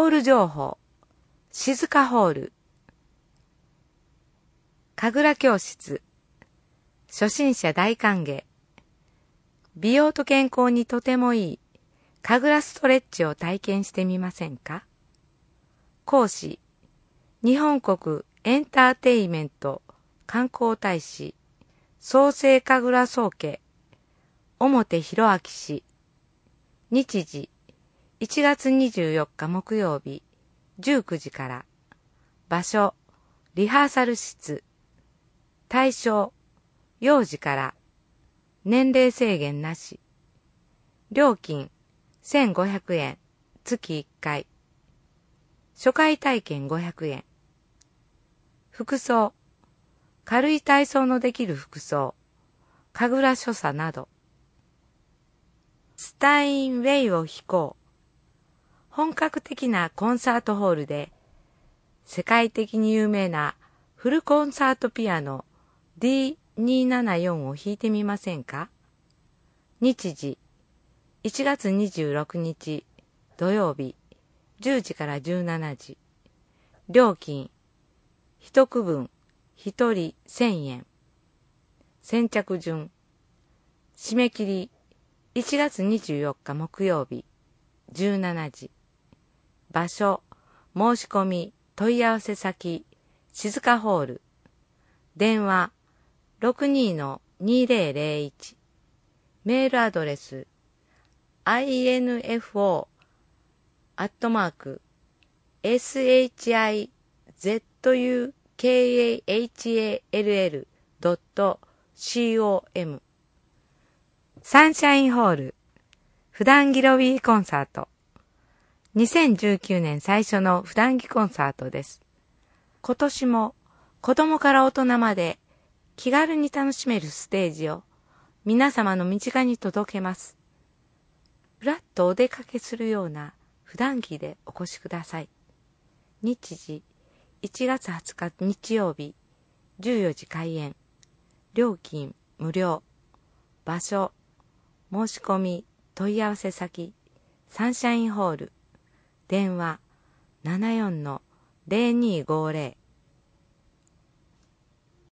ホール情報、静かホール。神楽教室、初心者大歓迎。美容と健康にとてもいい神楽ストレッチを体験してみませんか？講師、日本国エンターテイメント観光大使、創生神楽宗家、表弘明氏。日時、1月24日木曜日、19時から。場所、リハーサル室。対象、幼児から。年齢制限なし。料金、1500円、月1回。初回体験500円。服装、軽い体操のできる服装、神楽所作など。スタインウェイを飛行。本格的なコンサートホールで、世界的に有名なフルコンサートピアノ D274 を弾いてみませんか？日時、1月26日土曜日、10時から17時。料金、一区分、一人1000円。先着順。締め切り、1月24日木曜日、17時。場所、申し込み、問い合わせ先、静かホール。電話、62-2001。メールアドレス、info@shizukahall.com。サンシャインホール、普段着ロビーコンサート。2019年最初の普段着コンサートです。今年も子供から大人まで気軽に楽しめるステージを皆様の身近に届けます。ふらっとお出かけするような普段着でお越しください。日時、1月20日日曜日、14時開演。料金無料。場所、申し込み、問い合わせ先、サンシャインホール。電話、74-0250。